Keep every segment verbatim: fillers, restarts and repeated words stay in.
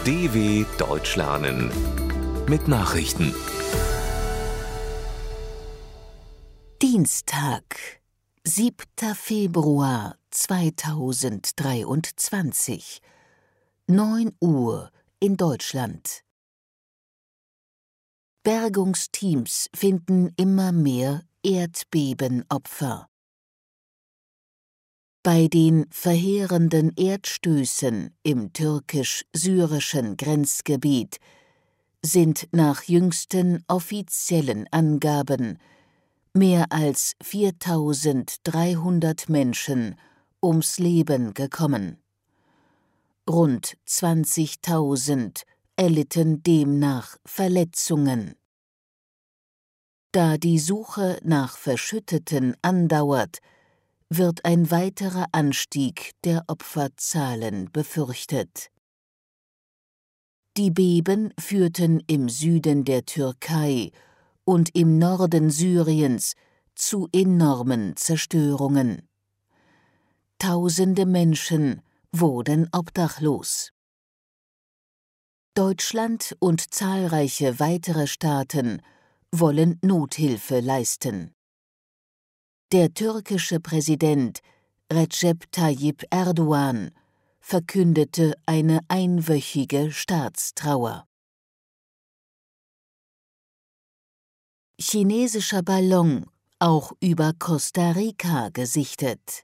D W Deutsch lernen mit Nachrichten. Dienstag, siebter Februar zweitausenddreiundzwanzig, neun Uhr in Deutschland. Bergungsteams finden immer mehr Erdbebenopfer. Bei den verheerenden Erdstößen im türkisch-syrischen Grenzgebiet sind nach jüngsten offiziellen Angaben mehr als viertausenddreihundert Menschen ums Leben gekommen. Rund zwanzigtausend erlitten demnach Verletzungen. Da die Suche nach Verschütteten andauert, wird ein weiterer Anstieg der Opferzahlen befürchtet. Die Beben führten im Süden der Türkei und im Norden Syriens zu enormen Zerstörungen. Tausende Menschen wurden obdachlos. Deutschland und zahlreiche weitere Staaten wollen Nothilfe leisten. Der türkische Präsident Recep Tayyip Erdogan verkündete eine einwöchige Staatstrauer. Chinesischer Ballon auch über Costa Rica gesichtet.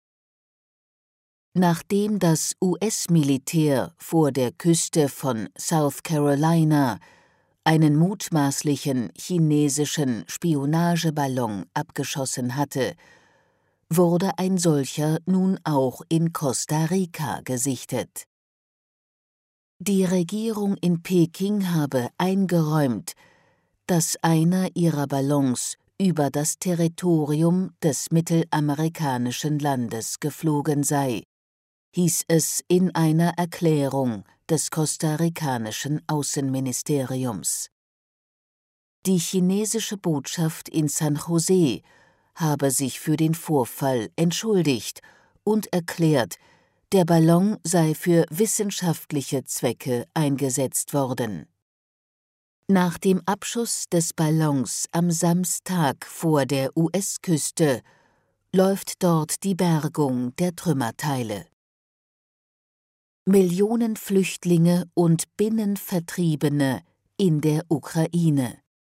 Nachdem das U S-Militär vor der Küste von South Carolina einen mutmaßlichen chinesischen Spionageballon abgeschossen hatte, wurde ein solcher nun auch in Costa Rica gesichtet. Die Regierung in Peking habe eingeräumt, dass einer ihrer Ballons über das Territorium des mittelamerikanischen Landes geflogen sei, hieß es in einer Erklärung des kostarikanischen Außenministeriums. Die chinesische Botschaft in San Jose habe sich für den Vorfall entschuldigt und erklärt, der Ballon sei für wissenschaftliche Zwecke eingesetzt worden. Nach dem Abschuss des Ballons am Samstag vor der U S-Küste läuft dort die Bergung der Trümmerteile. Millionen Flüchtlinge und Binnenvertriebene in der Ukraine.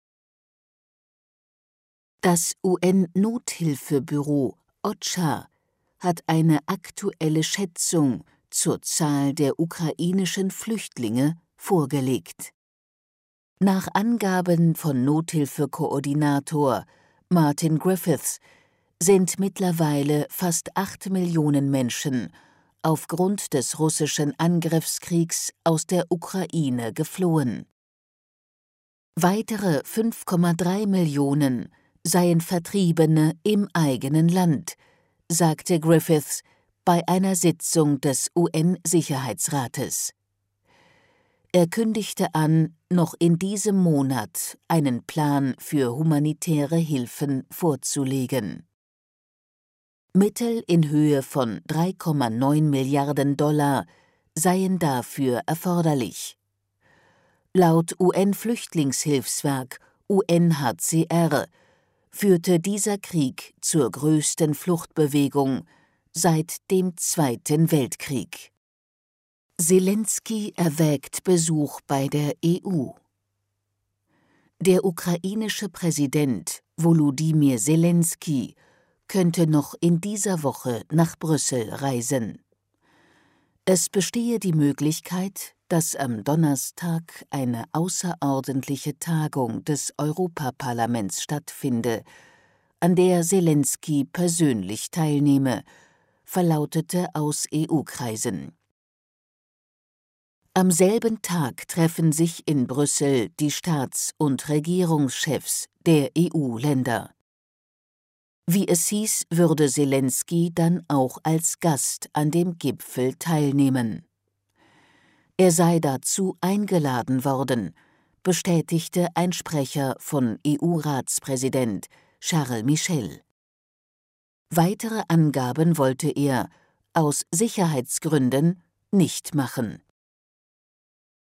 Das U N-Nothilfebüro OCHA hat eine aktuelle Schätzung zur Zahl der ukrainischen Flüchtlinge vorgelegt. Nach Angaben von Nothilfekoordinator Martin Griffiths sind mittlerweile fast acht Millionen Menschen aufgrund des russischen Angriffskriegs aus der Ukraine geflohen. Weitere fünf Komma drei Millionen seien Vertriebene im eigenen Land, sagte Griffiths bei einer Sitzung des U N-Sicherheitsrates. Er kündigte an, noch in diesem Monat einen Plan für humanitäre Hilfen vorzulegen. Mittel in Höhe von drei Komma neun Milliarden Dollar seien dafür erforderlich. Laut U N-Flüchtlingshilfswerk U N H C R führte dieser Krieg zur größten Fluchtbewegung seit dem Zweiten Weltkrieg. Selenskyj erwägt Besuch bei der E U. Der ukrainische Präsident Volodymyr Selenskyj könnte noch in dieser Woche nach Brüssel reisen. Es bestehe die Möglichkeit, dass am Donnerstag eine außerordentliche Tagung des Europaparlaments stattfinde, an der Selenskyj persönlich teilnehme, verlautete aus E U-Kreisen. Am selben Tag treffen sich in Brüssel die Staats- und Regierungschefs der E U-Länder. Wie es hieß, würde Selenskyj dann auch als Gast an dem Gipfel teilnehmen. Er sei dazu eingeladen worden, bestätigte ein Sprecher von E U-Ratspräsident Charles Michel. Weitere Angaben wollte er, aus Sicherheitsgründen, nicht machen.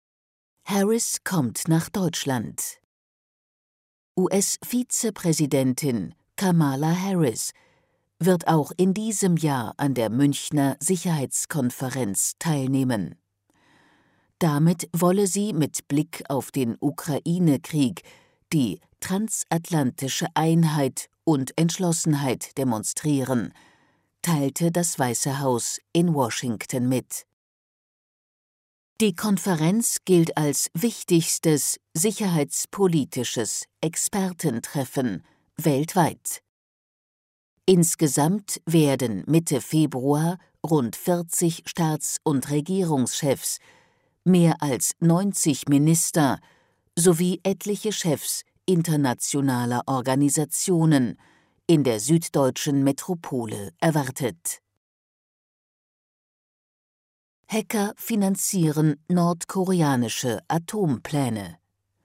Harris kommt nach Deutschland. U S-Vizepräsidentin Kamala Harris wird auch in diesem Jahr an der Münchner Sicherheitskonferenz teilnehmen. Damit wolle sie mit Blick auf den Ukraine-Krieg die transatlantische Einheit und Entschlossenheit demonstrieren, teilte das Weiße Haus in Washington mit. Die Konferenz gilt als wichtigstes sicherheitspolitisches Expertentreffen weltweit. Insgesamt werden Mitte Februar rund vierzig Staats- und Regierungschefs, mehr als neunzig Minister sowie etliche Chefs internationaler Organisationen in der süddeutschen Metropole erwartet. Hacker finanzieren nordkoreanische Atompläne.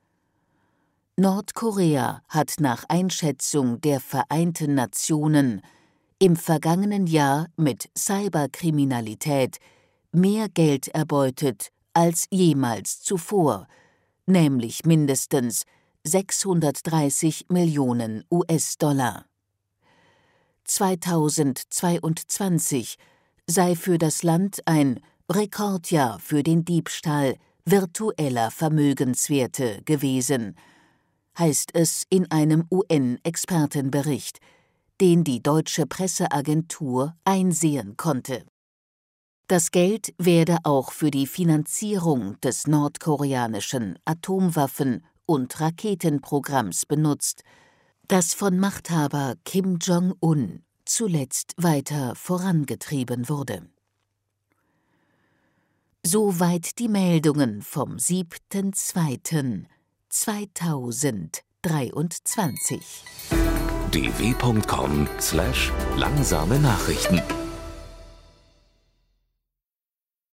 Nordkorea hat nach Einschätzung der Vereinten Nationen im vergangenen Jahr mit Cyberkriminalität mehr Geld erbeutet als jemals zuvor, nämlich mindestens sechshundertdreißig Millionen U S-Dollar. zweitausendzweiundzwanzig sei für das Land ein Rekordjahr für den Diebstahl virtueller Vermögenswerte gewesen, heißt es in einem U N-Expertenbericht, den die deutsche Presseagentur einsehen konnte. Das Geld werde auch für die Finanzierung des nordkoreanischen Atomwaffen- und Raketenprogramms benutzt, das von Machthaber Kim Jong-un zuletzt weiter vorangetrieben wurde. Soweit die Meldungen vom siebten zweiten zweitausenddreiundzwanzig. d w punkt com slash langsame Nachrichten